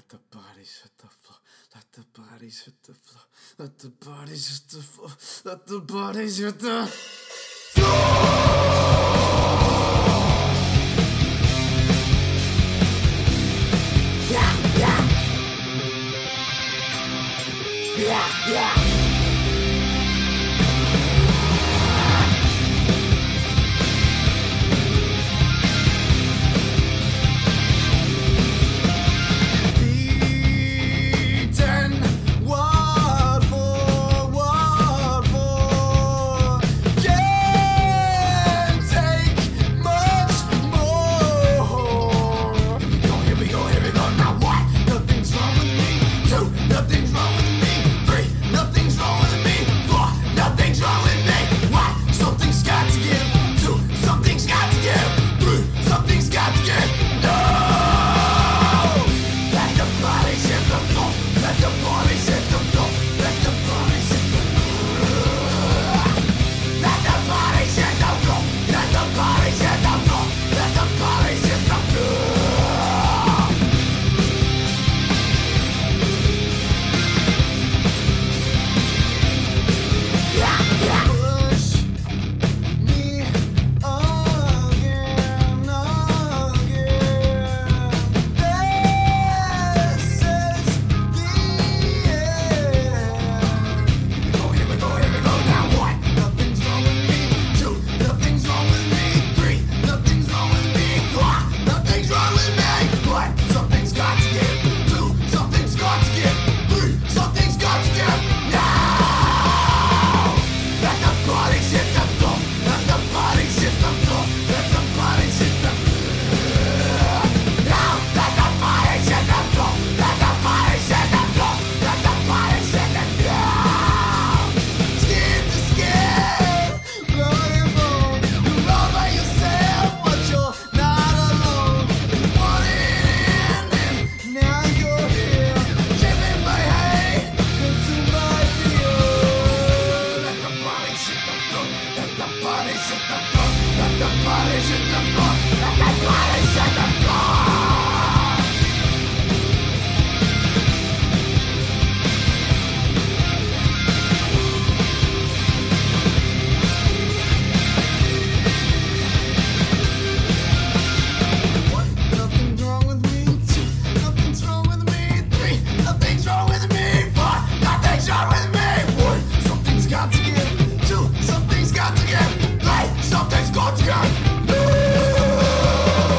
the bodies hit the floor. Let the bodies hit the floor. Let the bodies hit the floor. Let the bodies hit the Yeah.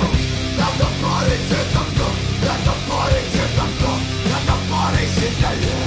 Let the bodies hit the floor. Let the bodies hit the floor.